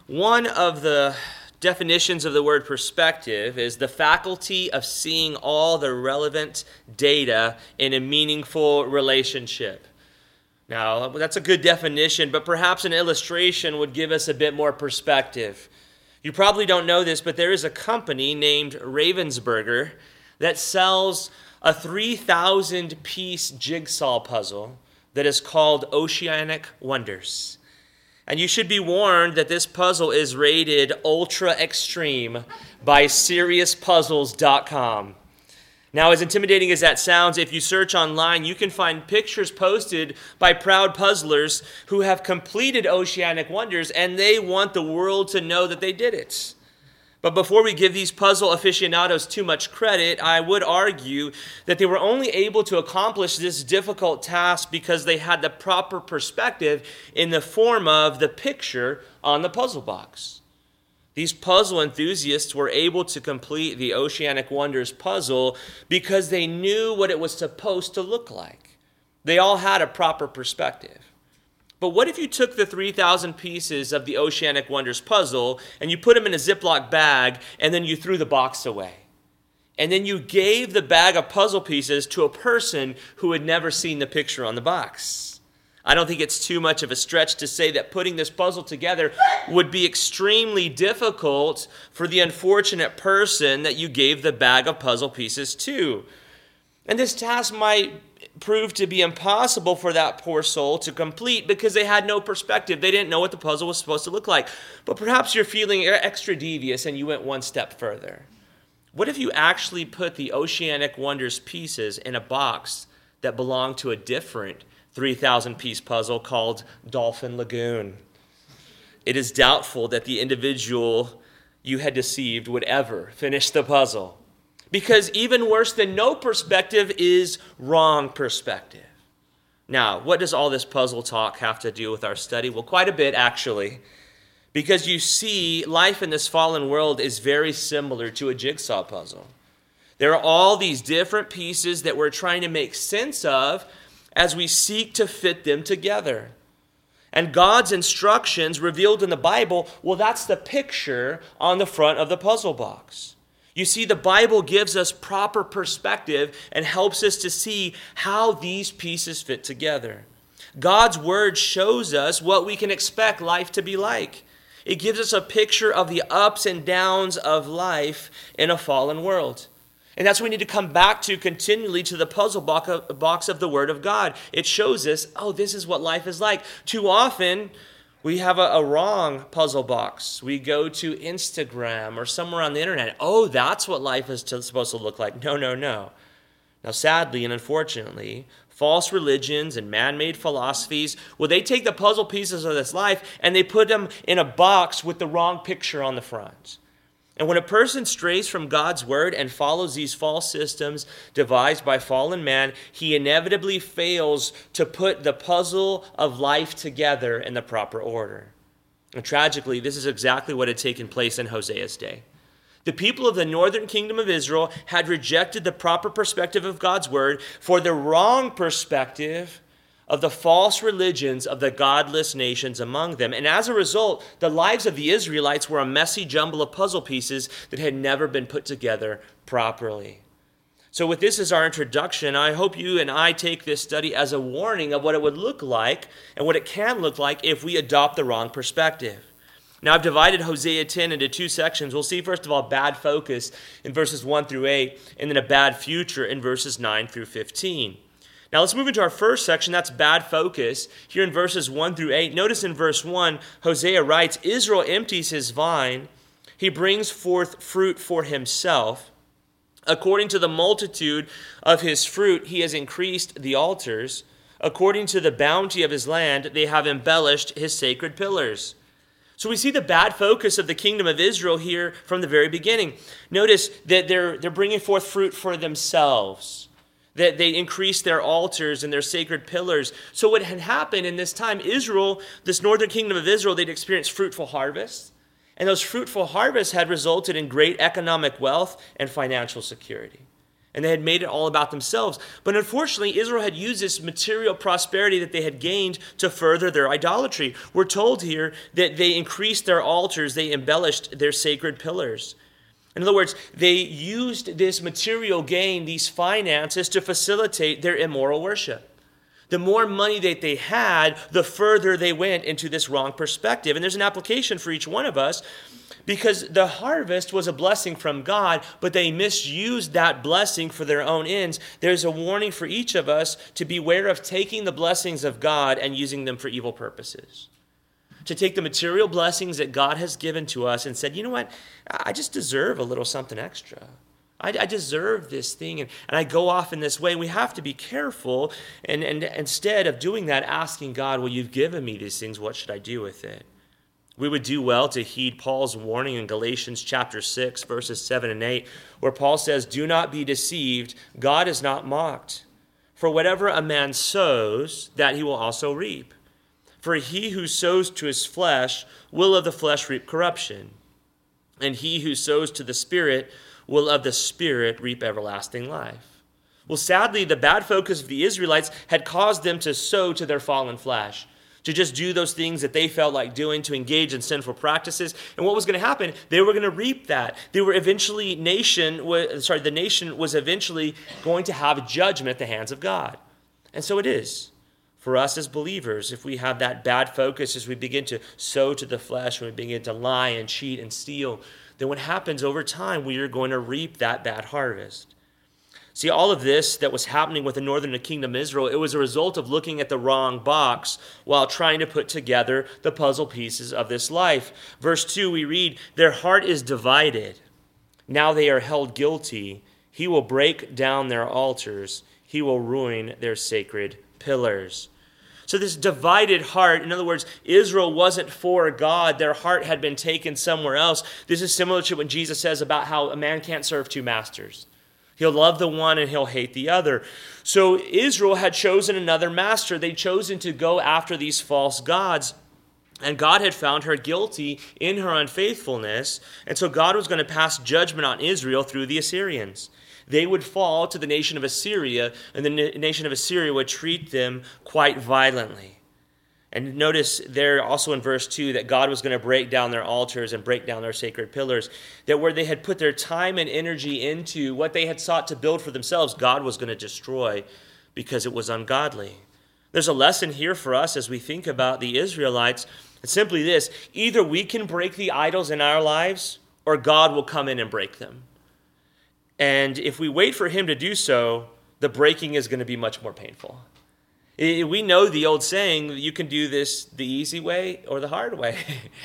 One of the definitions of the word perspective is the faculty of seeing all the relevant data in a meaningful relationship. Now, that's a good definition, but perhaps an illustration would give us a bit more perspective. You probably don't know this, but there is a company named Ravensburger that sells a 3,000-piece jigsaw puzzle that is called Oceanic Wonders. And you should be warned that this puzzle is rated ultra extreme by SeriousPuzzles.com. Now, as intimidating as that sounds, if you search online, you can find pictures posted by proud puzzlers who have completed Oceanic Wonders, and they want the world to know that they did it. But before we give these puzzle aficionados too much credit, I would argue that they were only able to accomplish this difficult task because they had the proper perspective in the form of the picture on the puzzle box. These puzzle enthusiasts were able to complete the Oceanic Wonders puzzle because they knew what it was supposed to look like. They all had a proper perspective. But what if you took the 3,000 pieces of the Oceanic Wonders puzzle and you put them in a Ziploc bag and then you threw the box away? And then you gave the bag of puzzle pieces to a person who had never seen the picture on the box. I don't think it's too much of a stretch to say that putting this puzzle together would be extremely difficult for the unfortunate person that you gave the bag of puzzle pieces to. And this task might prove to be impossible for that poor soul to complete because they had no perspective. They didn't know what the puzzle was supposed to look like. But perhaps you're feeling extra devious and you went one step further. What if you actually put the Oceanic Wonders pieces in a box that belonged to a different 3,000-piece puzzle called Dolphin Lagoon? It is doubtful that the individual you had deceived would ever finish the puzzle. Because even worse than no perspective is wrong perspective. Now, what does all this puzzle talk have to do with our study? Well, quite a bit, actually. Because you see, life in this fallen world is very similar to a jigsaw puzzle. There are all these different pieces that we're trying to make sense of as we seek to fit them together. And God's instructions revealed in the Bible, well, that's the picture on the front of the puzzle box. You see, the Bible gives us proper perspective and helps us to see how these pieces fit together. God's word shows us what we can expect life to be like. It gives us a picture of the ups and downs of life in a fallen world. And that's what we need to come back to continually, to the puzzle box of the Word of God. It shows us, oh, this is what life is like. Too often, we have a wrong puzzle box. We go to Instagram or somewhere on the internet. Oh, that's what life is supposed to look like. No. Now, sadly and unfortunately, false religions and man-made philosophies, well, they take the puzzle pieces of this life and they put them in a box with the wrong picture on the front. And when a person strays from God's word and follows these false systems devised by fallen man, he inevitably fails to put the puzzle of life together in the proper order. And tragically, this is exactly what had taken place in Hosea's day. The people of the northern kingdom of Israel had rejected the proper perspective of God's word for the wrong perspective of the false religions of the godless nations among them. And as a result, the lives of the Israelites were a messy jumble of puzzle pieces that had never been put together properly. So with this as our introduction, I hope you and I take this study as a warning of what it would look like and what it can look like if we adopt the wrong perspective. Now, I've divided Hosea 10 into two sections. We'll see, first of all, bad focus in verses 1 through 8, and then a bad future in verses 9 through 15. Now let's move into our first section, that's bad focus, here in verses 1 through 8. Notice in verse 1, Hosea writes, Israel empties his vine, he brings forth fruit for himself. According to the multitude of his fruit, he has increased the altars. According to the bounty of his land, they have embellished his sacred pillars. So we see the bad focus of the kingdom of Israel here from the very beginning. Notice that they're bringing forth fruit for themselves, that they increased their altars and their sacred pillars. So what had happened in this time, Israel, this northern kingdom of Israel, they'd experienced fruitful harvests. And those fruitful harvests had resulted in great economic wealth and financial security. and they had made it all about themselves. But unfortunately, Israel had used this material prosperity that they had gained to further their idolatry. We're told here that they increased their altars, they embellished their sacred pillars. In other words, they used this material gain, these finances, to facilitate their immoral worship. The more money that they had, the further they went into this wrong perspective. And there's an application for each one of us, because the harvest was a blessing from God, but they misused that blessing for their own ends. There's a warning for each of us to beware of taking the blessings of God and using them for evil purposes. To take the material blessings that God has given to us and said, you know what, I just deserve a little something extra. I deserve this thing, and I go off in this way. And we have to be careful, and instead of doing that, asking God, well, you've given me these things, what should I do with it? We would do well to heed Paul's warning in Galatians chapter 6, verses 7 and 8, where Paul says, do not be deceived, God is not mocked. For whatever a man sows, that he will also reap. For he who sows to his flesh will of the flesh reap corruption, and he who sows to the Spirit will of the Spirit reap everlasting life. Well, sadly, the bad focus of the Israelites had caused them to sow to their fallen flesh, to just do those things that they felt like doing, to engage in sinful practices. And what was going to happen? They were going to reap that. They were eventually, the nation was eventually going to have judgment at the hands of God. And so it is for us as believers. If we have that bad focus, as we begin to sow to the flesh, when we begin to lie and cheat and steal, then what happens over time, we are going to reap that bad harvest. See, all of this that was happening with the northern kingdom of Israel, it was a result of looking at the wrong box while trying to put together the puzzle pieces of this life. Verse 2, we read, their heart is divided. Now they are held guilty. He will break down their altars. He will ruin their sacred pillars. So this divided heart, in other words, Israel wasn't for God. Their heart had been taken somewhere else. This is similar to what Jesus says about how a man can't serve two masters. He'll love the one and he'll hate the other. So Israel had chosen another master. They'd chosen to go after these false gods. And God had found her guilty in her unfaithfulness. And so God was going to pass judgment on Israel through the Assyrians. They would fall to the nation of Assyria, and the nation of Assyria would treat them quite violently. And notice there also in verse 2 that God was going to break down their altars and break down their sacred pillars, that where they had put their time and energy into what they had sought to build for themselves, God was going to destroy because it was ungodly. There's a lesson here for us as we think about the Israelites. It's simply this: either we can break the idols in our lives, or God will come in and break them. And if we wait for him to do so, the breaking is going to be much more painful. We know the old saying, you can do this the easy way or the hard way.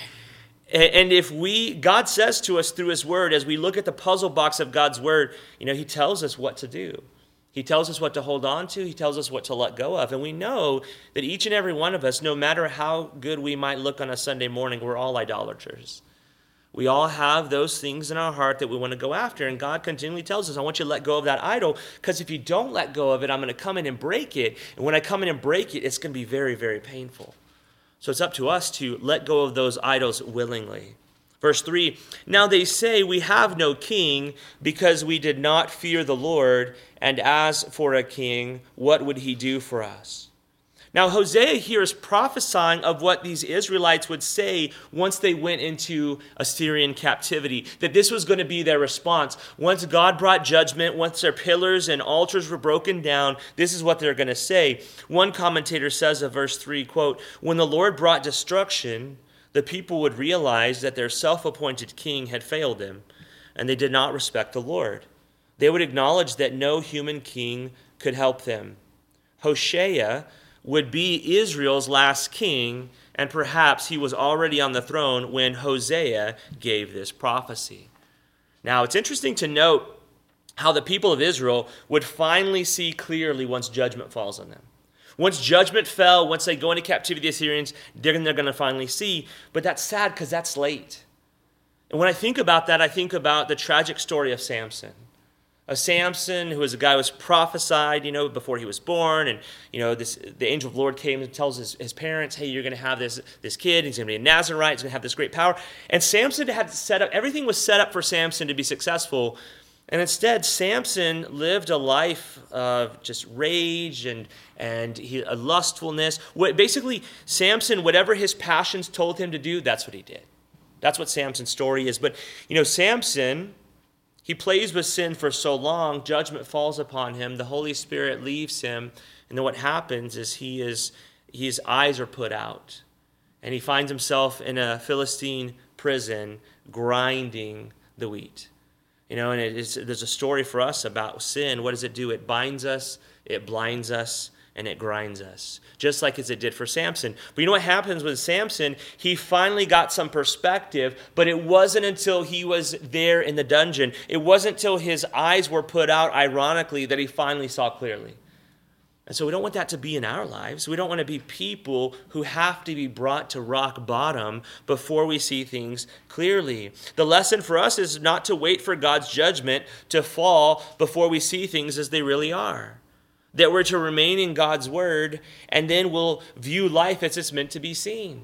And if God says to us through his word, as we look at the puzzle box of God's word, he tells us what to do. He tells us what to hold on to. He tells us what to let go of. And we know that each and every one of us, no matter how good we might look on a Sunday morning, we're all idolaters. We all have those things in our heart that we want to go after. And God continually tells us, I want you to let go of that idol, because if you don't let go of it, I'm going to come in and break it. And when I come in and break it, it's going to be very, very painful. So it's up to us to let go of those idols willingly. Verse 3, now they say we have no king because we did not fear the Lord. And as for a king, what would he do for us? Now, Hosea here is prophesying of what these Israelites would say once they went into Assyrian captivity, that this was going to be their response. Once God brought judgment, once their pillars and altars were broken down, this is what they're going to say. One commentator says of verse 3, quote, when the Lord brought destruction, the people would realize that their self-appointed king had failed them, and they did not respect the Lord. They would acknowledge that no human king could help them. Hoshea would be Israel's last king, and perhaps he was already on the throne when Hosea gave this prophecy. Now, it's interesting to note how the people of Israel would finally see clearly once judgment falls on them. Once judgment fell, once they go into captivity, the Assyrians, they're going to finally see. But that's sad because that's late. And when I think about that, I think about the tragic story of Samson. Of Samson, who was a guy who was prophesied, before he was born. And, the angel of the Lord came and tells his parents, hey, you're going to have this kid. He's going to be a Nazarite. He's going to have this great power. And Samson had set up, everything was set up for Samson to be successful. And instead, Samson lived a life of just rage and a lustfulness. Basically, Samson, whatever his passions told him to do, that's what he did. That's what Samson's story is. But, Samson, he plays with sin for so long, judgment falls upon him, the Holy Spirit leaves him, and then what happens is his eyes are put out, and he finds himself in a Philistine prison grinding the wheat. And there's a story for us about sin. What does it do? It binds us, it blinds us, and it grinds us, just like as it did for Samson. But you know what happens with Samson? He finally got some perspective, but it wasn't until he was there in the dungeon, it wasn't until his eyes were put out, ironically, that he finally saw clearly. And so we don't want that to be in our lives. We don't want to be people who have to be brought to rock bottom before we see things clearly. The lesson for us is not to wait for God's judgment to fall before we see things as they really are. That we're to remain in God's word, and then we'll view life as it's meant to be seen.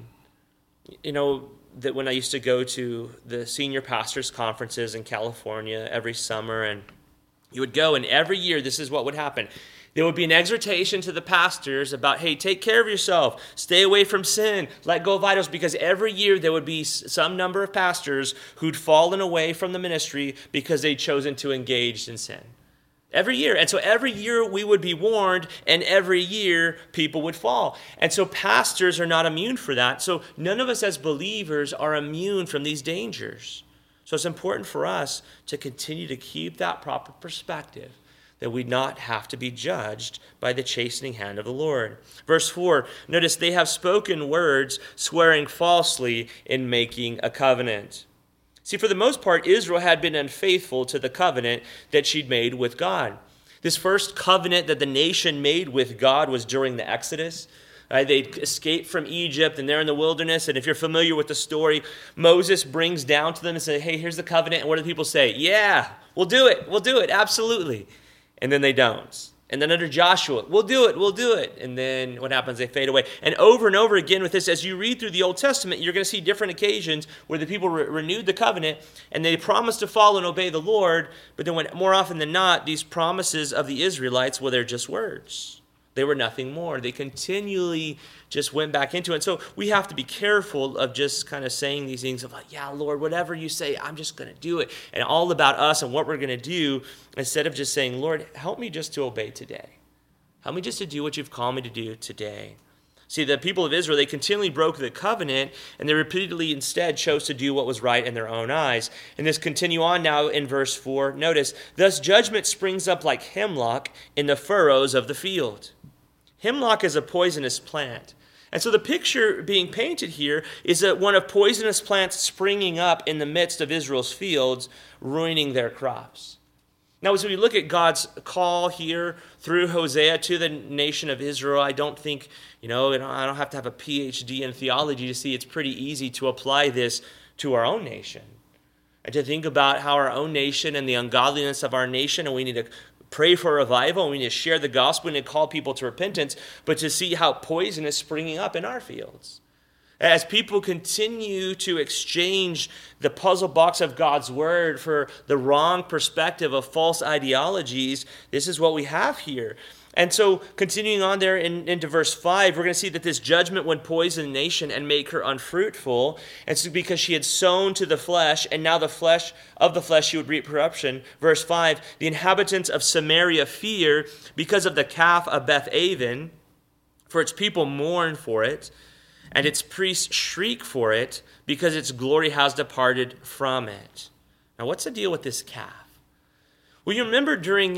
That when I used to go to the senior pastors' conferences in California every summer, and you would go, and every year this is what would happen. There would be an exhortation to the pastors about, hey, take care of yourself, stay away from sin, let go of idols, because every year there would be some number of pastors who'd fallen away from the ministry because they'd chosen to engage in sin. Every year. And so every year we would be warned, and every year people would fall. And so pastors are not immune for that. So none of us as believers are immune from these dangers. So it's important for us to continue to keep that proper perspective, that we not have to be judged by the chastening hand of the Lord. Verse 4, notice they have spoken words swearing falsely in making a covenant. See, for the most part, Israel had been unfaithful to the covenant that she'd made with God. This first covenant that the nation made with God was during the Exodus. They'd escaped from Egypt, and they're in the wilderness. And if you're familiar with the story, Moses brings down to them and says, hey, here's the covenant. And what do the people say? Yeah, we'll do it, absolutely. And then they don't. And then under Joshua, we'll do it. And then what happens? They fade away. And over again with this, as you read through the Old Testament, you're going to see different occasions where the people renewed the covenant, and they promised to follow and obey the Lord. But then more often than not, these promises of the Israelites, well, they're just words. They were nothing more. They continually just went back into it. And so we have to be careful of just kind of saying these things of like, yeah, Lord, whatever you say, I'm just going to do it. And all about us and what we're going to do, instead of just saying, Lord, help me just to obey today. Help me just to do what you've called me to do today. See, the people of Israel, they continually broke the covenant, and they repeatedly instead chose to do what was right in their own eyes. And this continue on now in verse 4. Notice, thus judgment springs up like hemlock in the furrows of the field. Hemlock is a poisonous plant. And so the picture being painted here is that one of poisonous plants springing up in the midst of Israel's fields, ruining their crops. Now, as we look at God's call here through Hosea to the nation of Israel, I don't think, I don't have to have a PhD in theology to see it's pretty easy to apply this to our own nation. And to think about how our own nation and the ungodliness of our nation, and we need to pray for revival, and we need to share the gospel, and to call people to repentance, but to see how poison is springing up in our fields. As people continue to exchange the puzzle box of God's word for the wrong perspective of false ideologies, this is what we have here. And so continuing on there into verse 5, we're going to see that this judgment would poison the nation and make her unfruitful. And so because she had sown to the flesh, and now the flesh she would reap corruption. Verse 5, the inhabitants of Samaria fear because of the calf of Beth-aven, for its people mourn for it, and its priests shriek for it because its glory has departed from it. Now what's the deal with this calf? Well, you remember during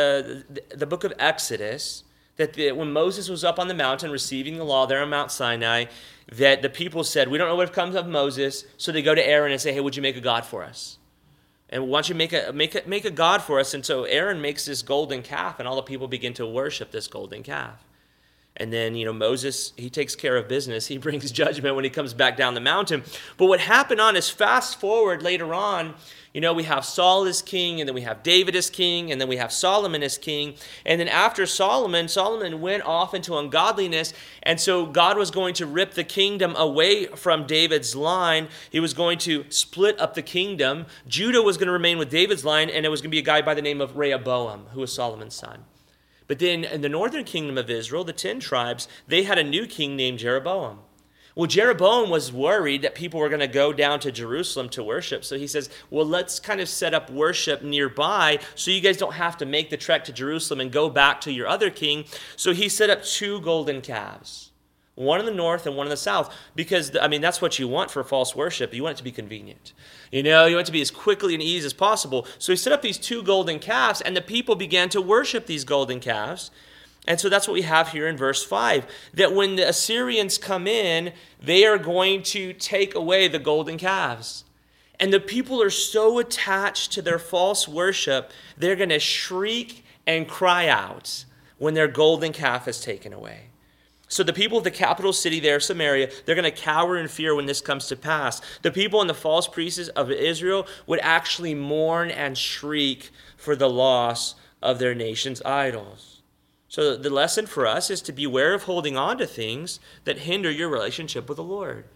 the book of Exodus that when Moses was up on the mountain receiving the law there on Mount Sinai, that the people said, we don't know what comes of Moses, so they go to Aaron and say, hey, would you make a god for us? And why don't you make a god for us? And so Aaron makes this golden calf, and all the people begin to worship this golden calf. And then, Moses, he takes care of business. He brings judgment when he comes back down the mountain. But what happened on is fast forward later on, we have Saul as king, and then we have David as king, and then we have Solomon as king. And then after Solomon went off into ungodliness. And so God was going to rip the kingdom away from David's line. He was going to split up the kingdom. Judah was going to remain with David's line, and it was going to be a guy by the name of Rehoboam, who was Solomon's son. But then in the northern kingdom of Israel, the 10 tribes, they had a new king named Jeroboam. Well, Jeroboam was worried that people were going to go down to Jerusalem to worship. So he says, well, let's kind of set up worship nearby so you guys don't have to make the trek to Jerusalem and go back to your other king. So he set up 2 golden calves, one in the north and one in the south, because, that's what you want for false worship. You want it to be convenient. You want it to be as quickly and easy as possible. So he set up these 2 golden calves, and the people began to worship these golden calves. And so that's what we have here in verse 5, that when the Assyrians come in, they are going to take away the golden calves. And the people are so attached to their false worship, they're going to shriek and cry out when their golden calf is taken away. So the people of the capital city there, Samaria, they're going to cower in fear when this comes to pass. The people and the false priests of Israel would actually mourn and shriek for the loss of their nation's idols. So the lesson for us is to beware of holding on to things that hinder your relationship with the Lord.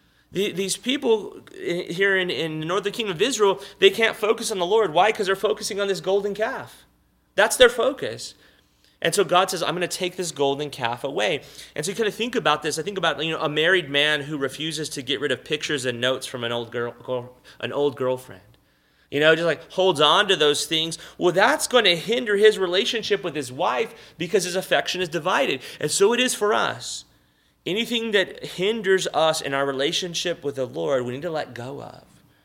These people here in the northern kingdom of Israel, they can't focus on the Lord. Why? Because they're focusing on this golden calf. That's their focus. And so God says, I'm going to take this golden calf away. And so you kind of think about this. I think about a married man who refuses to get rid of pictures and notes from an old girlfriend. Just like holds on to those things. Well, that's going to hinder his relationship with his wife because his affection is divided. And so it is for us. Anything that hinders us in our relationship with the Lord, we need to let go of.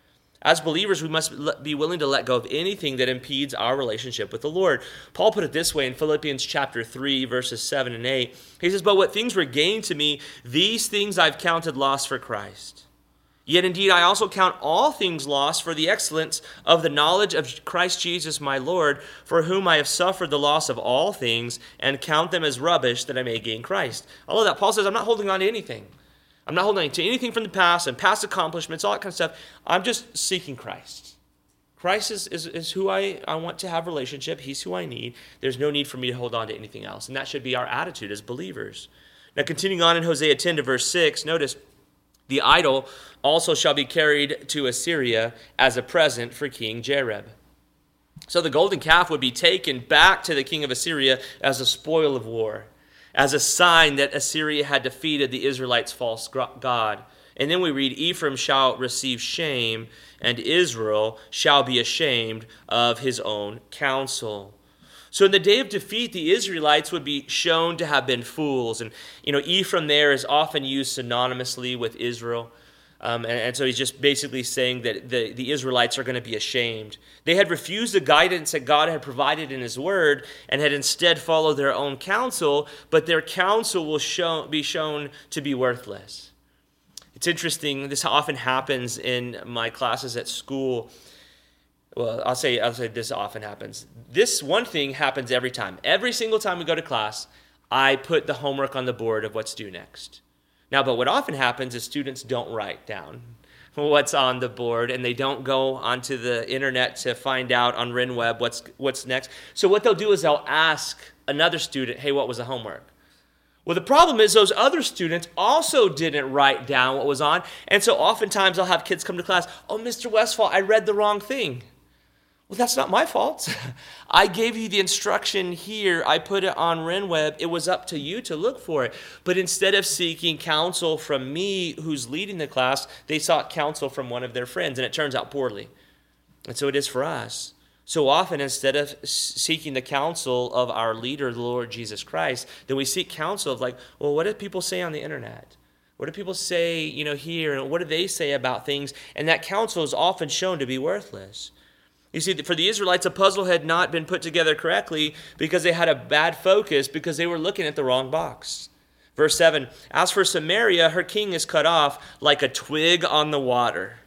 As believers, we must be willing to let go of anything that impedes our relationship with the Lord. Paul put it this way in Philippians chapter 3, verses 7 and 8. He says, but what things were gained to me, these things I've counted loss for Christ. Yet indeed I also count all things lost for the excellence of the knowledge of Christ Jesus my Lord, for whom I have suffered the loss of all things, and count them as rubbish that I may gain Christ. All of that, Paul says, I'm not holding on to anything. I'm not holding on to anything from the past and past accomplishments, all that kind of stuff. I'm just seeking Christ. Christ is who I want to have a relationship. He's who I need. There's no need for me to hold on to anything else. And that should be our attitude as believers. Now, continuing on in Hosea 10 to verse 6, notice, the idol also shall be carried to Assyria as a present for King Jareb. So the golden calf would be taken back to the king of Assyria as a spoil of war, as a sign that Assyria had defeated the Israelites' false god. And then we read, Ephraim shall receive shame, and Israel shall be ashamed of his own counsel. So in the day of defeat, the Israelites would be shown to have been fools. And, Ephraim there is often used synonymously with Israel. And so he's just basically saying that the Israelites are going to be ashamed. They had refused the guidance that God had provided in his word and had instead followed their own counsel, but their counsel will be shown to be worthless. It's interesting, this often happens in my classes at school. Well, I'll say this often happens. This one thing happens every time. Every single time we go to class, I put the homework on the board of what's due next. Now, but what often happens is students don't write down what's on the board, and they don't go onto the internet to find out on RenWeb what's next. So what they'll do is they'll ask another student, hey, what was the homework? Well, the problem is those other students also didn't write down what was on, and so oftentimes I'll have kids come to class, oh, Mr. Westfall, I read the wrong thing. Well, that's not my fault. I gave you the instruction here. I put it on RenWeb. It was up to you to look for it. But instead of seeking counsel from me, who's leading the class, they sought counsel from one of their friends, and it turns out poorly. And so it is for us. So often, instead of seeking the counsel of our leader, the Lord Jesus Christ, then we seek counsel of well, what do people say on the internet? What do people say, here? And what do they say about things? And that counsel is often shown to be worthless. You see, for the Israelites, a puzzle had not been put together correctly because they had a bad focus because they were looking at the wrong box. Verse 7, as for Samaria, her king is cut off like a twig on the water.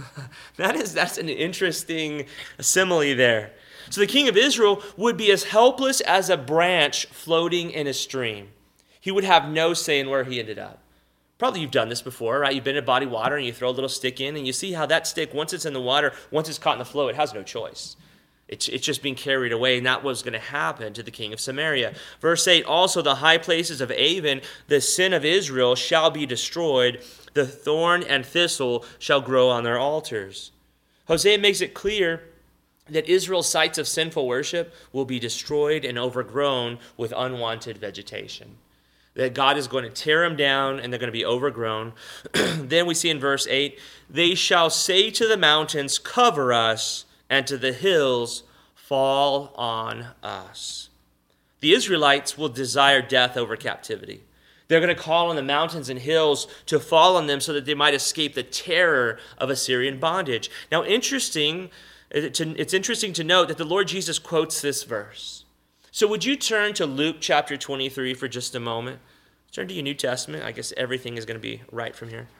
That's an interesting simile there. So the king of Israel would be as helpless as a branch floating in a stream. he would have no say in where he ended up. Probably you've done this before, right? You've been in body water and you throw a little stick in and you see how that stick, once it's in the water, once it's caught in the flow, it has no choice. It's just being carried away, and that was going to happen to the king of Samaria. Verse 8, also the high places of Aven, the sin of Israel, shall be destroyed. The thorn and thistle shall grow on their altars. Hosea makes it clear that Israel's sites of sinful worship will be destroyed and overgrown with unwanted vegetation. That God is going to tear them down and they're going to be overgrown. Then we see in verse 8, they shall say to the mountains, cover us, and to the hills, fall on us. The Israelites will desire death over captivity. They're going to call on the mountains and hills to fall on them so that they might escape the terror of Assyrian bondage. Now, it's interesting to note that the Lord Jesus quotes this verse. So would you turn to Luke chapter 23 for just a moment? Turn to your New Testament. I guess everything is going to be right from here.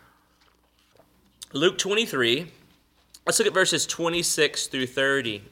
Luke 23. Let's look at verses 26 through 30.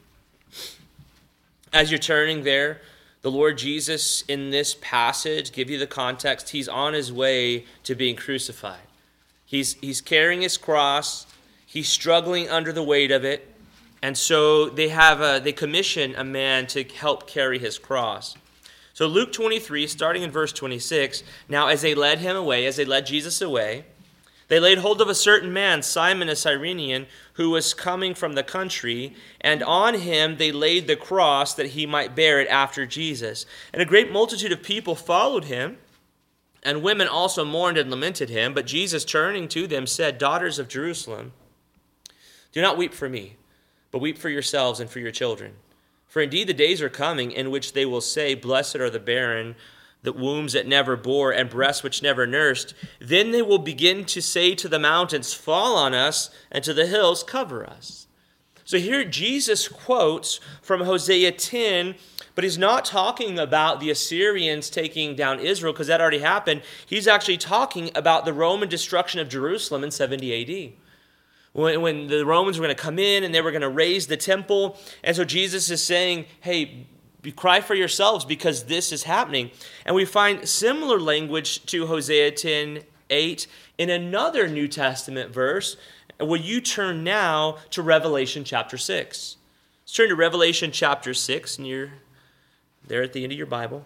As you're turning there, the Lord Jesus in this passage, give you the context, he's on his way to being crucified. He's carrying his cross. He's struggling under the weight of it. And so they commission a man to help carry his cross. So Luke 23, starting in verse 26, now as they led Jesus away, they laid hold of a certain man, Simon a Cyrenian, who was coming from the country, and on him they laid the cross that he might bear it after Jesus. And a great multitude of people followed him, and women also mourned and lamented him. But Jesus, turning to them, said, daughters of Jerusalem, do not weep for me, but weep for yourselves and for your children. For indeed the days are coming in which they will say, blessed are the barren, the wombs that never bore, and breasts which never nursed. Then they will begin to say to the mountains, fall on us, and to the hills, cover us. So here Jesus quotes from Hosea 10, but he's not talking about the Assyrians taking down Israel, because that already happened. He's actually talking about the Roman destruction of Jerusalem in 70 AD. When the Romans were going to come in and they were going to raise the temple. And so Jesus is saying, hey, cry for yourselves because this is happening. And we find similar language to Hosea 10:8 in another New Testament verse. Will you turn now to Revelation chapter 6? Let's turn to Revelation chapter 6, and you're there at the end of your Bible.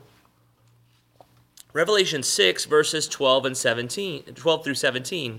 Revelation 6, verses 12 through 17.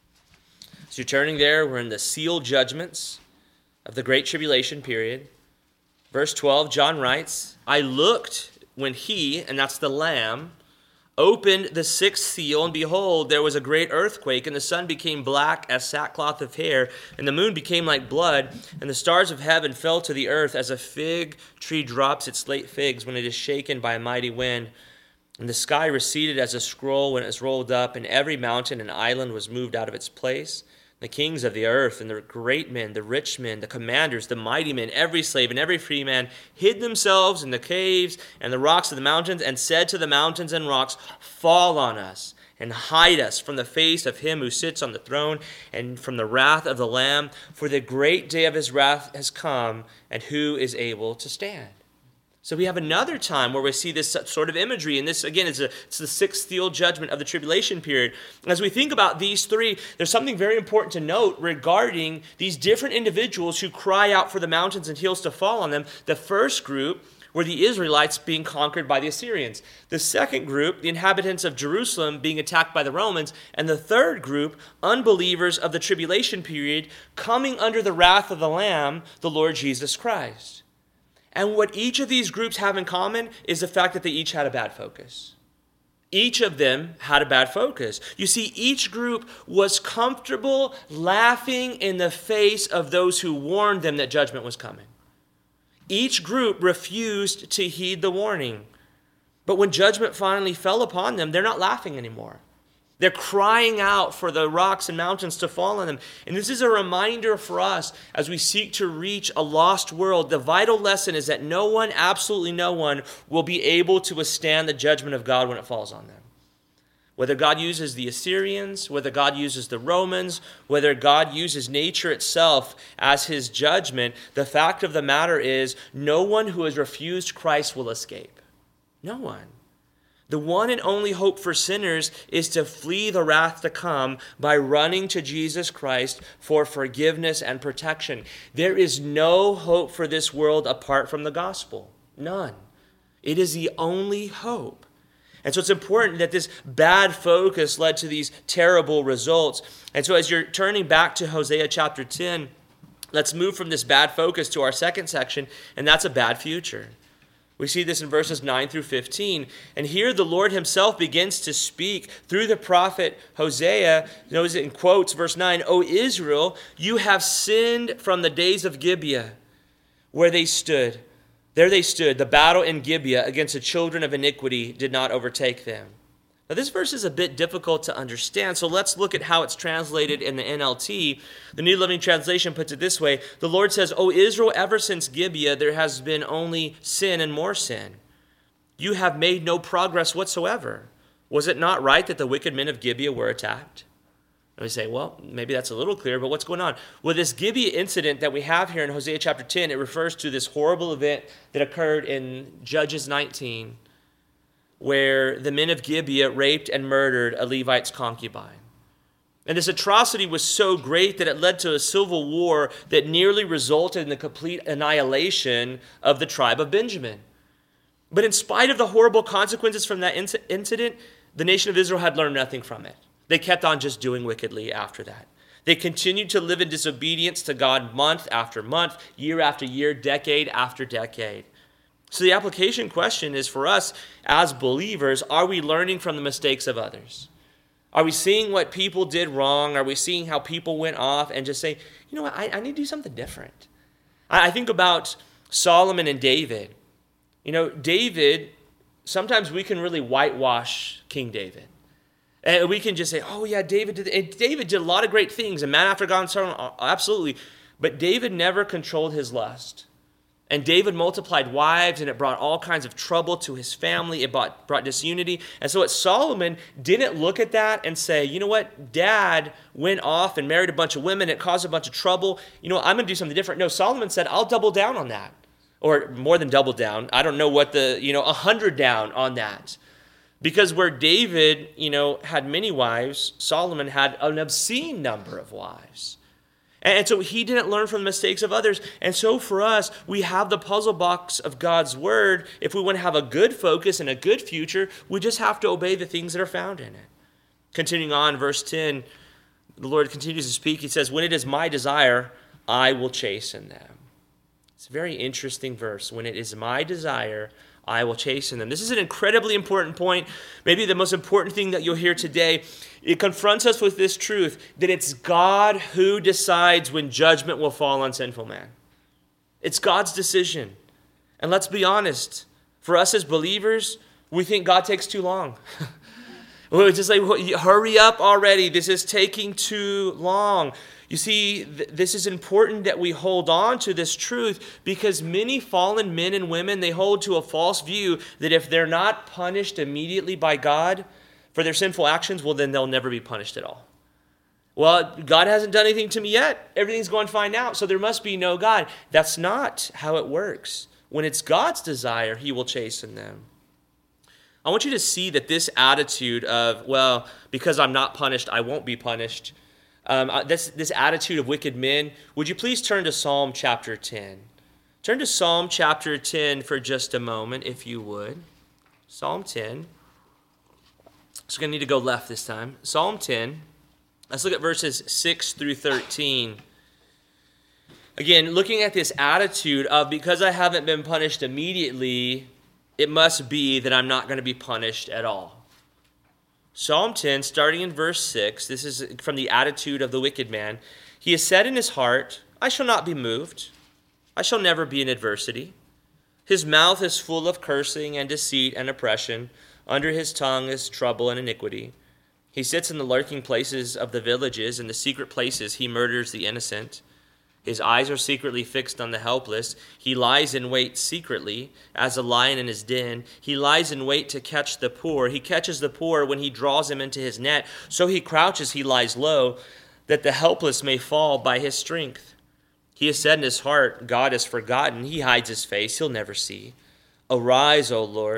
So you're turning there. We're in the sealed judgments of the Great Tribulation period. Verse 12, John writes, I looked when he, and that's the Lamb, opened the sixth seal, and behold, there was a great earthquake, and the sun became black as sackcloth of hair, and the moon became like blood, and the stars of heaven fell to the earth as a fig tree drops its late figs when it is shaken by a mighty wind. And the sky receded as a scroll when it was rolled up, and every mountain and island was moved out of its place. The kings of the earth and the great men, the rich men, the commanders, the mighty men, every slave and every free man hid themselves in the caves and the rocks of the mountains and said to the mountains and rocks, fall on us and hide us from the face of him who sits on the throne and from the wrath of the Lamb, for the great day of his wrath has come, and who is able to stand? So we have another time where we see this sort of imagery, and this, again, it's the sixth seal judgment of the tribulation period. As we think about these three, there's something very important to note regarding these different individuals who cry out for the mountains and hills to fall on them. The first group were the Israelites being conquered by the Assyrians. The second group, the inhabitants of Jerusalem being attacked by the Romans. And the third group, unbelievers of the tribulation period, coming under the wrath of the Lamb, the Lord Jesus Christ. And what each of these groups have in common is the fact that they each had a bad focus. Each of them had a bad focus. You see, each group was comfortable laughing in the face of those who warned them that judgment was coming. Each group refused to heed the warning. But when judgment finally fell upon them, they're not laughing anymore. They're crying out for the rocks and mountains to fall on them. And this is a reminder for us as we seek to reach a lost world. The vital lesson is that no one, absolutely no one, will be able to withstand the judgment of God when it falls on them. Whether God uses the Assyrians, whether God uses the Romans, whether God uses nature itself as his judgment, the fact of the matter is no one who has refused Christ will escape. No one. The one and only hope for sinners is to flee the wrath to come by running to Jesus Christ for forgiveness and protection. There is no hope for this world apart from the gospel. None. It is the only hope. And so it's important that this bad focus led to these terrible results. And so as you're turning back to Hosea chapter 10, let's move from this bad focus to our second section, and that's a bad future. We see this in verses 9 through 15. And here the Lord himself begins to speak through the prophet Hosea. Notice it in quotes, verse 9, O Israel, you have sinned from the days of Gibeah, where they stood. There they stood. The battle in Gibeah against the children of iniquity did not overtake them. Now this verse is a bit difficult to understand, so let's look at how it's translated in the NLT. The New Living Translation puts it this way. The Lord says, O Israel, ever since Gibeah there has been only sin and more sin. You have made no progress whatsoever. Was it not right that the wicked men of Gibeah were attacked? And we say, well, maybe that's a little clear, but what's going on? Well, this Gibeah incident that we have here in Hosea chapter 10, it refers to this horrible event that occurred in Judges 19, where the men of Gibeah raped and murdered a Levite's concubine. And this atrocity was so great that it led to a civil war that nearly resulted in the complete annihilation of the tribe of Benjamin. But in spite of the horrible consequences from that incident, the nation of Israel had learned nothing from it. They kept on just doing wickedly after that. They continued to live in disobedience to God month after month, year after year, decade after decade. So the application question is for us as believers, are we learning from the mistakes of others? Are we seeing what people did wrong? Are we seeing how people went off and just say, you know what, I need to do something different? I think about Solomon and David. You know, David, sometimes we can really whitewash King David. And we can just say, oh yeah, David did a lot of great things. And man after God's heart, absolutely. But David never controlled his lust. And David multiplied wives, and it brought all kinds of trouble to his family. It brought disunity. And so Solomon didn't look at that and say, you know what, Dad went off and married a bunch of women. It caused a bunch of trouble. You know, I'm going to do something different. No, Solomon said, I'll double down on that. Or more than double down. I don't know what 100 down on that. Because where David, had many wives, Solomon had an obscene number of wives. And so he didn't learn from the mistakes of others. And so for us, we have the puzzle box of God's word. If we want to have a good focus and a good future, we just have to obey the things that are found in it. Continuing on, verse 10, the Lord continues to speak. He says, when it is my desire, I will chasten them. It's a very interesting verse. When it is my desire, I will chasten them. This is an incredibly important point, maybe the most important thing that you'll hear today. It confronts us with this truth, that it's God who decides when judgment will fall on sinful man. It's God's decision. And let's be honest, for us as believers, we think God takes too long. We're just like, hurry up already. This is taking too long. You see, this is important that we hold on to this truth because many fallen men and women, they hold to a false view that if they're not punished immediately by God for their sinful actions, well, then they'll never be punished at all. Well, God hasn't done anything to me yet. Everything's going fine now, so there must be no God. That's not how it works. When it's God's desire, he will chasten them. I want you to see that this attitude of, well, because I'm not punished, I won't be punished, this attitude of wicked men, would you please turn to Psalm chapter 10? Turn to Psalm chapter 10 for just a moment, if you would. Psalm 10. So we're going to need to go left this time. Psalm 10. Let's look at verses 6 through 13. Again, looking at this attitude of because I haven't been punished immediately, it must be that I'm not going to be punished at all. Psalm 10, starting in verse 6, this is from the attitude of the wicked man. He has said in his heart, I shall not be moved. I shall never be in adversity. His mouth is full of cursing and deceit and oppression. Under his tongue is trouble and iniquity. He sits in the lurking places of the villages. In the secret places he murders the innocent. His eyes are secretly fixed on the helpless. He lies in wait secretly, as a lion in his den. He lies in wait to catch the poor. He catches the poor when he draws him into his net. So he crouches, he lies low, that the helpless may fall by his strength. He has said in his heart, God is forgotten. He hides his face, he'll never see. Arise, O Lord.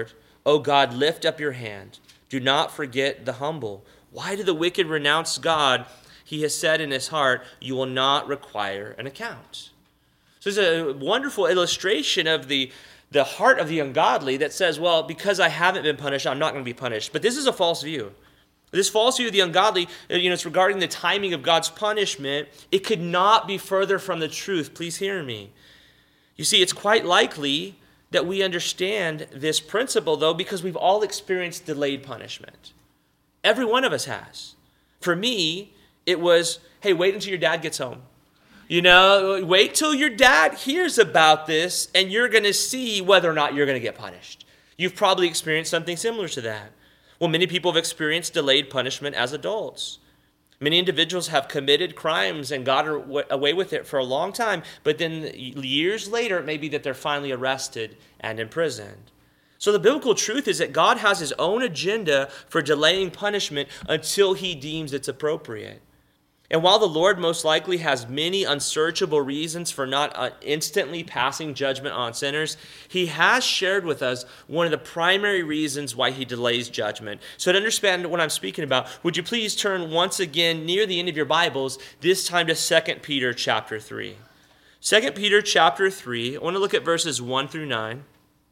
O God, lift up your hand. Do not forget the humble. Why do the wicked renounce God? He has said in his heart, you will not require an account. So it's a wonderful illustration of the heart of the ungodly that says, well, because I haven't been punished, I'm not going to be punished. But this is a false view. This false view of the ungodly, it's regarding the timing of God's punishment. It could not be further from the truth. Please hear me. You see, it's quite likely that we understand this principle, though, because we've all experienced delayed punishment. Every one of us has. For me, it was, hey, wait until your dad gets home. Wait till your dad hears about this, and you're going to see whether or not you're going to get punished. You've probably experienced something similar to that. Well, many people have experienced delayed punishment as adults. Many individuals have committed crimes and got away with it for a long time, but then years later, it may be that they're finally arrested and imprisoned. So the biblical truth is that God has his own agenda for delaying punishment until he deems it's appropriate. And while the Lord most likely has many unsearchable reasons for not instantly passing judgment on sinners, he has shared with us one of the primary reasons why he delays judgment. So to understand what I'm speaking about, would you please turn once again near the end of your Bibles, this time to 2 Peter chapter 3. 2 Peter chapter 3, I want to look at verses 1 through 9.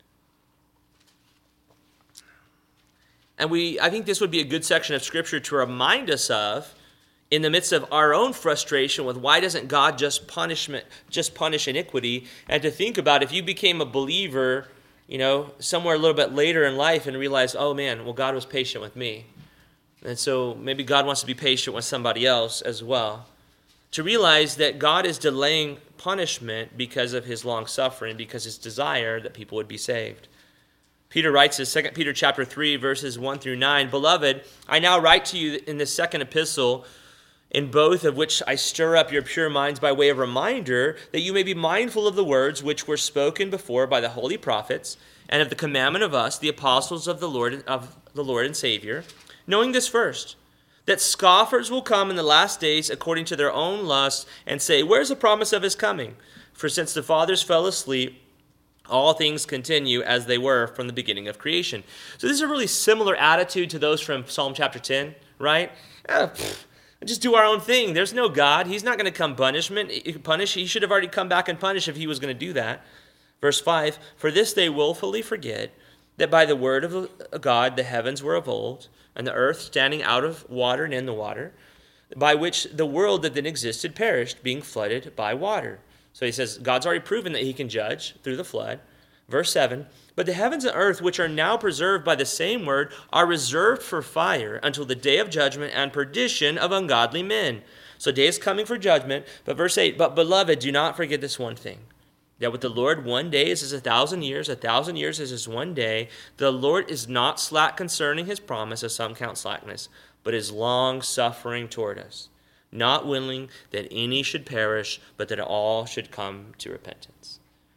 And I think this would be a good section of Scripture to remind us of in the midst of our own frustration with why doesn't God just punish iniquity, and to think about if you became a believer, somewhere a little bit later in life and realized, oh man, well, God was patient with me. And so maybe God wants to be patient with somebody else as well. To realize that God is delaying punishment because of his long suffering, because his desire that people would be saved. Peter writes in 2 Peter chapter 3, verses 1 through 9, Beloved, I now write to you in this second epistle, in both of which I stir up your pure minds by way of reminder, that you may be mindful of the words which were spoken before by the holy prophets, and of the commandment of us, the apostles of the Lord and Savior, knowing this first, that scoffers will come in the last days according to their own lusts, and say, where's the promise of his coming? For since the fathers fell asleep, all things continue as they were from the beginning of creation. So this is a really similar attitude to those from Psalm chapter 10, right? Just do our own thing. There's no God. He's not going to come punish. He should have already come back and punished if he was going to do that. Verse 5, For this they willfully forget, that by the word of God the heavens were of old, and the earth standing out of water and in the water, by which the world that then existed perished, being flooded by water. So he says, God's already proven that he can judge through the flood. Verse 7, But the heavens and earth, which are now preserved by the same word, are reserved for fire until the day of judgment and perdition of ungodly men. So day is coming for judgment. But verse 8, But beloved, do not forget this one thing, that with the Lord 1 day is as 1,000 years, 1,000 years is as 1 day. The Lord is not slack concerning his promise, as some count slackness, but is long-suffering toward us, not willing that any should perish, but that all should come to repentance.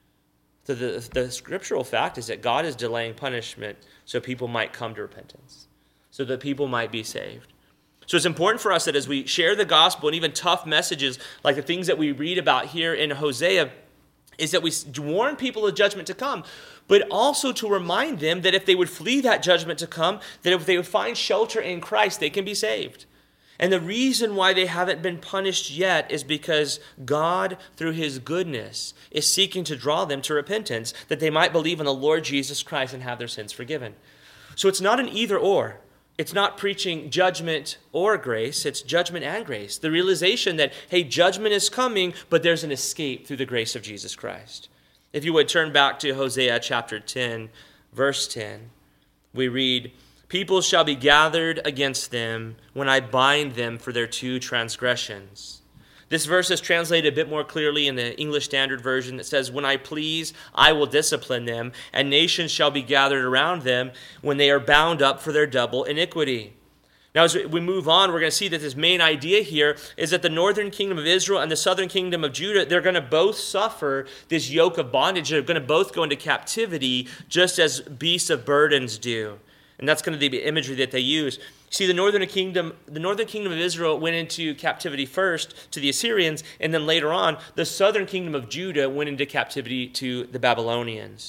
So the scriptural fact is that God is delaying punishment so people might come to repentance, so that people might be saved. So it's important for us that as we share the gospel and even tough messages like the things that we read about here in Hosea, is that we warn people of judgment to come, but also to remind them that if they would flee that judgment to come, that if they would find shelter in Christ, they can be saved. And the reason why they haven't been punished yet is because God, through his goodness, is seeking to draw them to repentance, that they might believe in the Lord Jesus Christ and have their sins forgiven. So it's not an either or. It's not preaching judgment or grace. It's judgment and grace. The realization that, hey, judgment is coming, but there's an escape through the grace of Jesus Christ. If you would turn back to Hosea chapter 10, verse 10, we read, People shall be gathered against them when I bind them for their two transgressions. This verse is translated a bit more clearly in the English Standard Version that says, When I please, I will discipline them, and nations shall be gathered around them when they are bound up for their double iniquity. Now, as we move on, we're going to see that this main idea here is that the northern kingdom of Israel and the southern kingdom of Judah, they're going to both suffer this yoke of bondage. They're going to both go into captivity just as beasts of burdens do. And that's going to be the imagery that they use. See, the northern kingdom of Israel went into captivity first to the Assyrians, and then later on, the southern kingdom of Judah went into captivity to the Babylonians.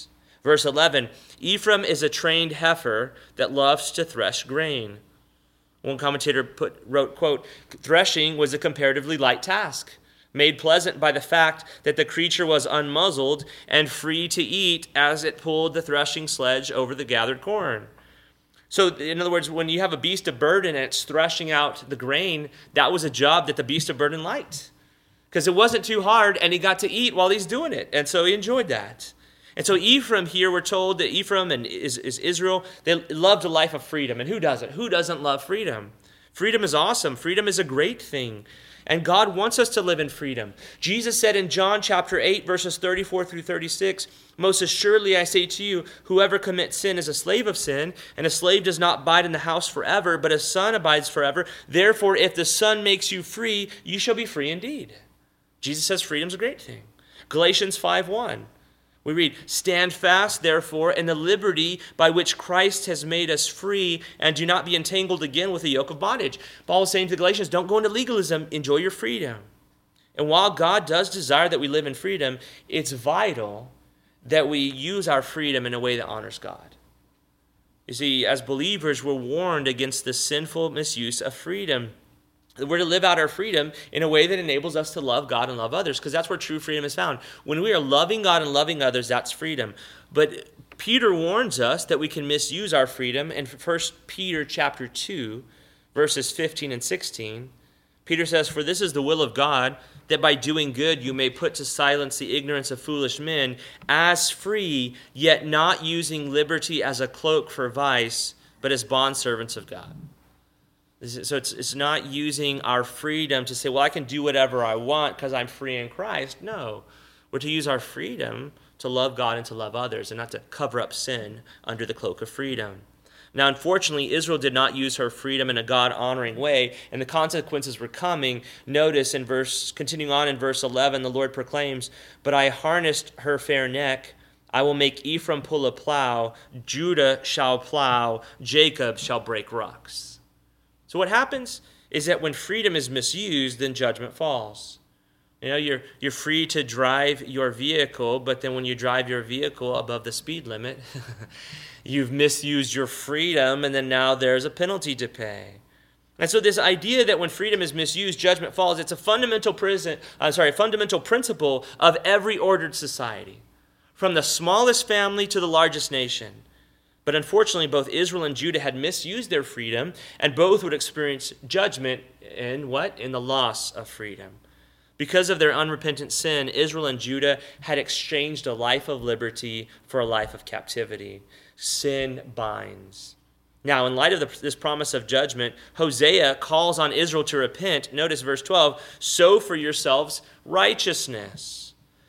Verse 11, Ephraim is a trained heifer that loves to thresh grain. One commentator wrote, quote, threshing was a comparatively light task, made pleasant by the fact that the creature was unmuzzled and free to eat as it pulled the threshing sledge over the gathered corn. So, in other words, when you have a beast of burden and it's threshing out the grain, that was a job that the beast of burden liked. Because it wasn't too hard, and he got to eat while he's doing it. And so he enjoyed that. And so Ephraim here, we're told that Ephraim is Israel, they loved a life of freedom. And who doesn't? Who doesn't love freedom? Freedom is awesome. Freedom is a great thing. And God wants us to live in freedom. Jesus said in John chapter 8, verses 34 through 36, most assuredly I say to you, whoever commits sin is a slave of sin, and a slave does not abide in the house forever, but a son abides forever. Therefore, if the Son makes you free, you shall be free indeed. Jesus says freedom's a great thing. Galatians 5:1. We read, stand fast, therefore, in the liberty by which Christ has made us free, and do not be entangled again with the yoke of bondage. Paul is saying to the Galatians, don't go into legalism, enjoy your freedom. And while God does desire that we live in freedom, it's vital that we use our freedom in a way that honors God. You see, as believers, we're warned against the sinful misuse of freedom. We're to live out our freedom in a way that enables us to love God and love others, because that's where true freedom is found. When we are loving God and loving others, that's freedom. But Peter warns us that we can misuse our freedom. In 1 Peter chapter 2, verses 15 and 16, Peter says, for this is the will of God, that by doing good you may put to silence the ignorance of foolish men, as free, yet not using liberty as a cloak for vice, but as bondservants of God. So it's not using our freedom to say, well, I can do whatever I want because I'm free in Christ. No, we're to use our freedom to love God and to love others, and not to cover up sin under the cloak of freedom. Now, unfortunately, Israel did not use her freedom in a God-honoring way, and the consequences were coming. Notice continuing on in verse 11, the Lord proclaims, but I harnessed her fair neck. I will make Ephraim pull a plow. Judah shall plow. Jacob shall break rocks. So what happens is that when freedom is misused, then judgment falls. You know, you're free to drive your vehicle, but then when you drive your vehicle above the speed limit, you've misused your freedom, and then now there's a penalty to pay. And so this idea that when freedom is misused, judgment falls, it's a fundamental principle of every ordered society, from the smallest family to the largest nation. But unfortunately, both Israel and Judah had misused their freedom, and both would experience judgment in what? In the loss of freedom. Because of their unrepentant sin, Israel and Judah had exchanged a life of liberty for a life of captivity. Sin binds. Now, in light of this promise of judgment, Hosea calls on Israel to repent. Notice verse 12, sow for yourselves righteousness.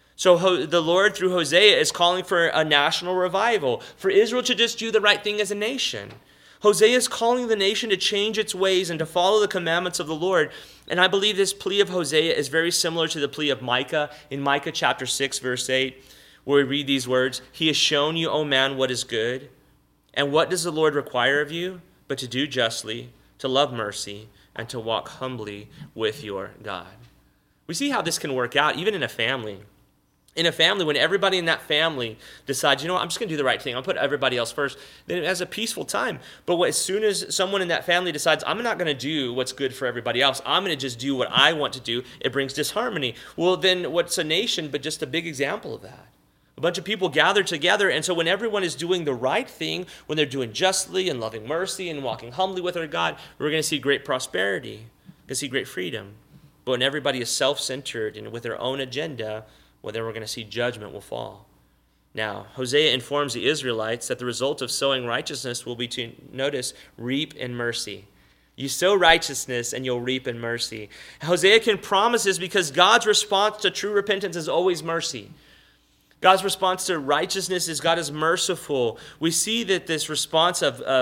So the Lord, through Hosea, is calling for a national revival, for Israel to just do the right thing as a nation. Hosea is calling the nation to change its ways and to follow the commandments of the Lord. And I believe this plea of Hosea is very similar to the plea of Micah in Micah chapter 6, verse 8, where we read these words, he has shown you, O man, what is good. And what does the Lord require of you? But to do justly, to love mercy, and to walk humbly with your God. We see how this can work out, even in a family. In a family, when everybody in that family decides, you know what, I'm just going to do the right thing, I'll put everybody else first, then it has a peaceful time. But as soon as someone in that family decides, I'm not going to do what's good for everybody else, I'm going to just do what I want to do, it brings disharmony. Well, then what's a nation but just a big example of that? A bunch of people gather together, and so when everyone is doing the right thing, when they're doing justly and loving mercy and walking humbly with their God, we're going to see great prosperity, we're going to see great freedom. But when everybody is self-centered and with their own agenda, well, then we're going to see judgment will fall. Now, Hosea informs the Israelites that the result of sowing righteousness will be to, notice, reap in mercy. You sow righteousness and you'll reap in mercy. Hosea can promise this because God's response to true repentance is always mercy. God's response to righteousness is God is merciful. We see that this response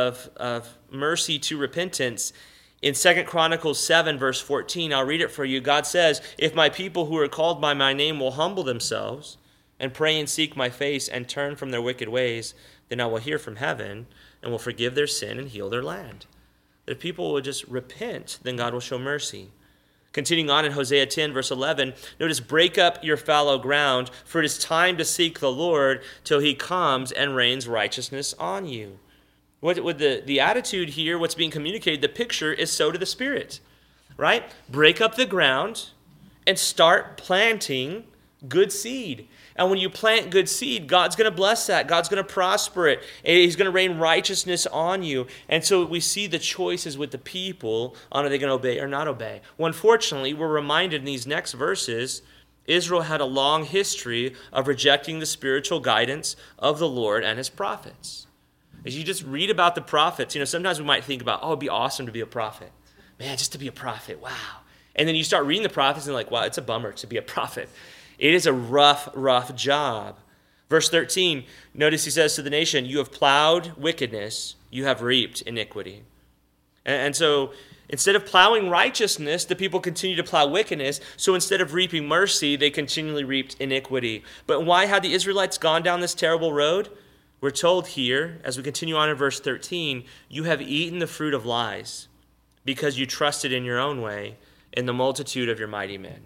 of mercy to repentance in 2 Chronicles 7, verse 14, I'll read it for you. God says, if my people who are called by my name will humble themselves and pray and seek my face and turn from their wicked ways, then I will hear from heaven and will forgive their sin and heal their land. If people will just repent, then God will show mercy. Continuing on in Hosea 10, verse 11, notice, break up your fallow ground, for it is time to seek the Lord till he comes and rains righteousness on you. What the attitude here, what's being communicated, the picture is sow to the Spirit, right? Break up the ground and start planting good seed. And when you plant good seed, God's going to bless that. God's going to prosper it. And he's going to rain righteousness on you. And so we see the choices with the people on are they going to obey or not obey. Well, unfortunately, we're reminded in these next verses, Israel had a long history of rejecting the spiritual guidance of the Lord and his prophets. As you just read about the prophets, sometimes we might think about, it'd be awesome to be a prophet. Man, just to be a prophet, wow. And then you start reading the prophets and you're like, wow, it's a bummer to be a prophet. It is a rough job. Verse 13, notice he says to the nation, you have plowed wickedness, you have reaped iniquity. And so instead of plowing righteousness, the people continue to plow wickedness. So instead of reaping mercy, they continually reaped iniquity. But why had the Israelites gone down this terrible road? We're told here, as we continue on in verse 13, you have eaten the fruit of lies because you trusted in your own way in the multitude of your mighty men.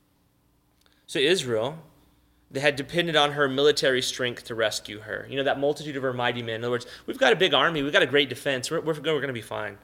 So Israel, they had depended on her military strength to rescue her. That multitude of her mighty men. In other words, we've got a big army. We've got a great defense. We're going to be fine.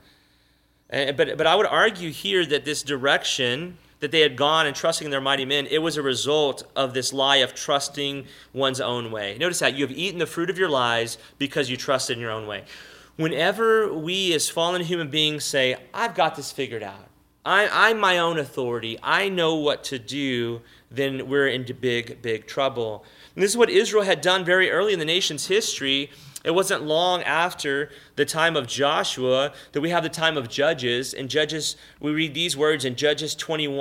But I would argue here that this direction that they had gone and trusting in their mighty men, it was a result of this lie of trusting one's own way. Notice that you have eaten the fruit of your lies because you trusted in your own way. Whenever we as fallen human beings say, I've got this figured out, I'm my own authority, I know what to do, then we're into big trouble. And this is what Israel had done very early in the nation's history. It wasn't long after the time of Joshua that we have the time of Judges. In Judges, we read these words in Judges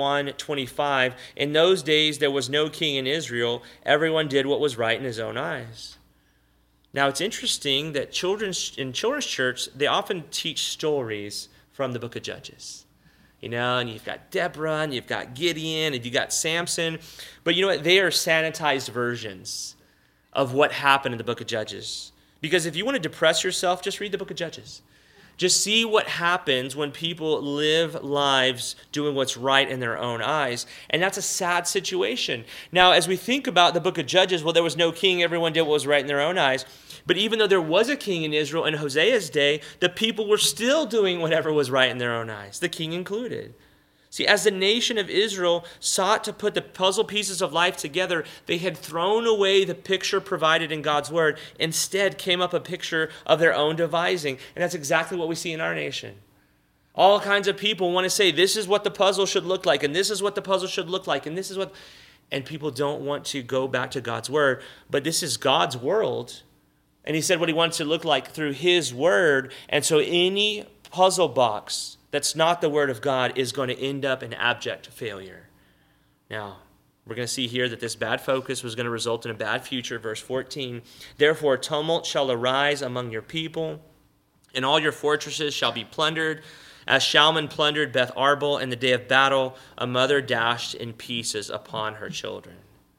21:25. In those days there was no king in Israel. Everyone did what was right in his own eyes. Now it's interesting that in children's church, they often teach stories from the book of Judges. And you've got Deborah, and you've got Gideon, and you've got Samson. But you know what? They are sanitized versions of what happened in the book of Judges. Because if you want to depress yourself, just read the book of Judges. Just see what happens when people live lives doing what's right in their own eyes. And that's a sad situation. Now, as we think about the book of Judges, well, there was no king. Everyone did what was right in their own eyes. But even though there was a king in Israel in Hosea's day, the people were still doing whatever was right in their own eyes, the king included. See, as the nation of Israel sought to put the puzzle pieces of life together, they had thrown away the picture provided in God's word. Instead came up a picture of their own devising. And that's exactly what we see in our nation. All kinds of people want to say, this is what the puzzle should look like, and this is what the puzzle should look like, and this is what... And people don't want to go back to God's word. But this is God's world. And he said what he wants to look like through his word. And so any puzzle box that's not the word of God is going to end up in abject failure. Now, we're going to see here that this bad focus was going to result in a bad future. Verse 14, therefore tumult shall arise among your people, and all your fortresses shall be plundered, as Shalman plundered Beth Arbel in the day of battle, a mother dashed in pieces upon her children.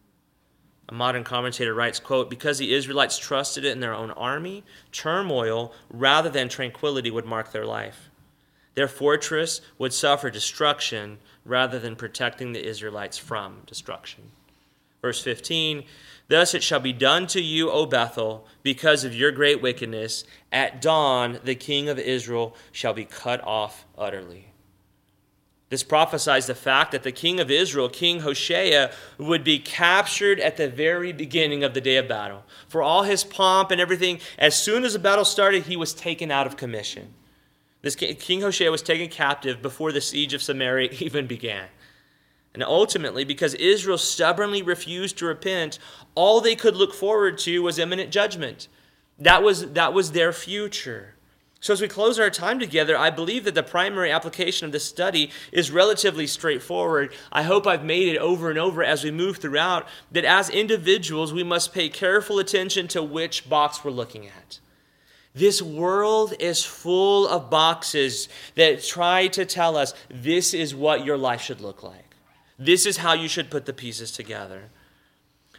A modern commentator writes, quote, because the Israelites trusted in their own army, turmoil rather than tranquility would mark their life. Their fortress would suffer destruction rather than protecting the Israelites from destruction. Verse 15, thus it shall be done to you, O Bethel, because of your great wickedness. At dawn the king of Israel shall be cut off utterly. This prophesies the fact that the king of Israel, King Hoshea, would be captured at the very beginning of the day of battle. For all his pomp and everything, as soon as the battle started, he was taken out of commission. This King Hoshea was taken captive before the siege of Samaria even began. And ultimately, because Israel stubbornly refused to repent, all they could look forward to was imminent judgment. That was their future. So as we close our time together, I believe that the primary application of this study is relatively straightforward. I hope I've made it over and over as we move throughout, that as individuals, we must pay careful attention to which box we're looking at. This world is full of boxes that try to tell us this is what your life should look like. This is how you should put the pieces together.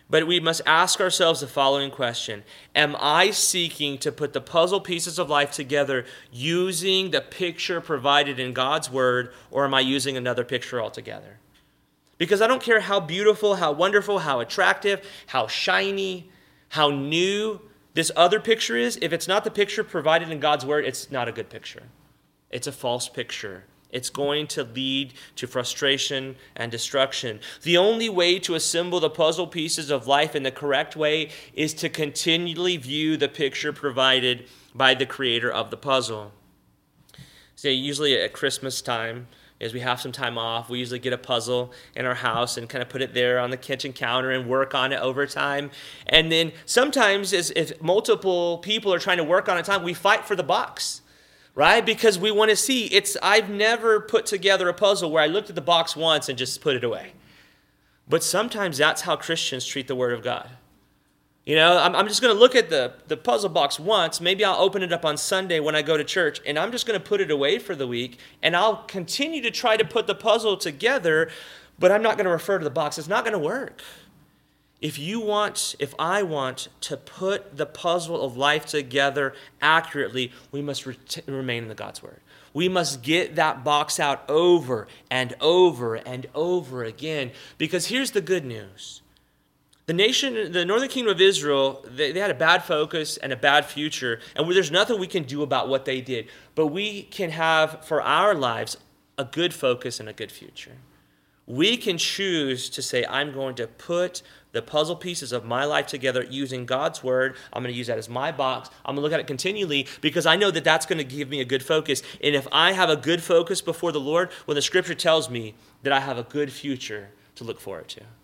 But we must ask ourselves the following question. Am I seeking to put the puzzle pieces of life together using the picture provided in God's word, or am I using another picture altogether? Because I don't care how beautiful, how wonderful, how attractive, how shiny, how new this other picture is. If it's not the picture provided in God's word, it's not a good picture. It's a false picture. It's going to lead to frustration and destruction. The only way to assemble the puzzle pieces of life in the correct way is to continually view the picture provided by the creator of the puzzle. So usually at Christmas time, as we have some time off, we usually get a puzzle in our house and kind of put it there on the kitchen counter and work on it over time. And then sometimes if multiple people are trying to work on it time, we fight for the box. Right? Because we want to see. I've never put together a puzzle where I looked at the box once and just put it away. But sometimes that's how Christians treat the Word of God. You know, I'm just going to look at the puzzle box once. Maybe I'll open it up on Sunday when I go to church, and I'm just going to put it away for the week, and I'll continue to try to put the puzzle together, but I'm not going to refer to the box. It's not going to work. If I want to put the puzzle of life together accurately, we must remain in the God's Word. We must get that box out over and over and over again. Because here's the good news. The northern kingdom of Israel, they had a bad focus and a bad future. And there's nothing we can do about what they did. But we can have, for our lives, a good focus and a good future. We can choose to say, I'm going to put the puzzle pieces of my life together using God's word. I'm going to use that as my box. I'm going to look at it continually because I know that that's going to give me a good focus. And if I have a good focus before the Lord, when the scripture tells me that I have a good future to look forward to.